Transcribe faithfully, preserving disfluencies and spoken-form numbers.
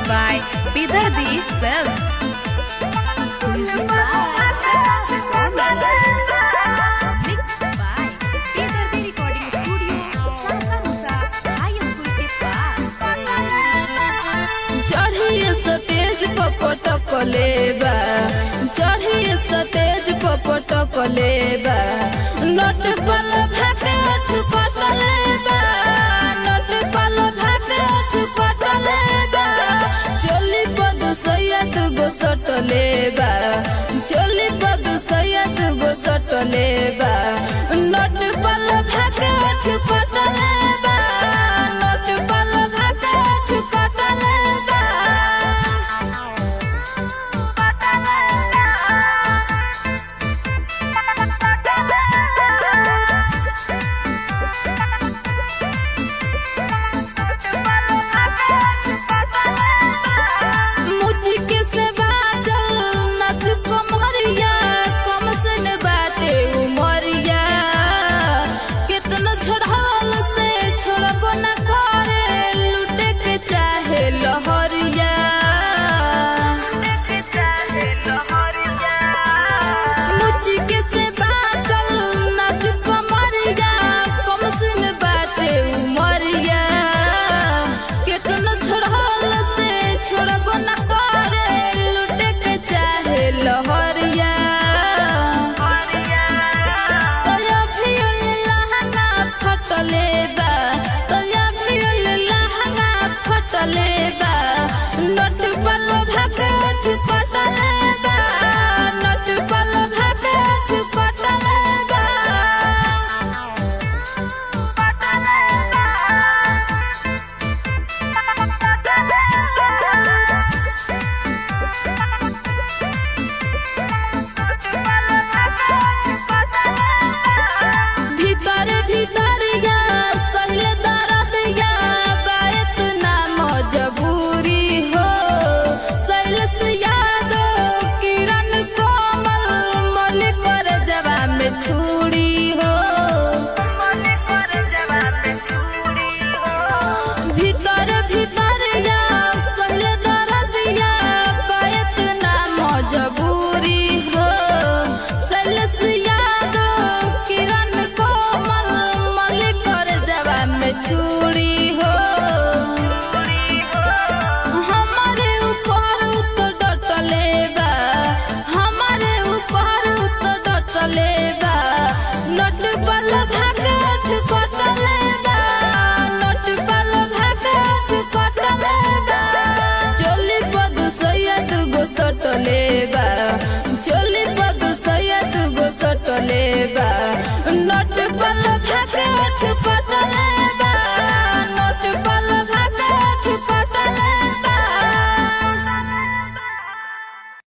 by Bidardi Films. Music by Sonia. Mixed by Bidardi Recording Studio, Sarkamusa High School के पास. चढ़िए stage पर पटक लेबा, चढ़िए stage पर पटक लेबा, नट पल भाके ठुकट लेबा, नट पल भाके ठुकट लेबा, चोली पद सैया दुगो सट लेबा, चोली पद सैया दुगो सट लेबा, नट पल भाके ठुकट लेबा, नट पल भाके ठुकट लेबा। नट पल भाके ठुकट लेबा, नट पल भाके ठुकट लेबा। भीतर भीतरिया सहिले दरदिया बात ना मजबूरी हो, शैलेश यादव किरण कोमल मलिक कर जवा में छुरी हो।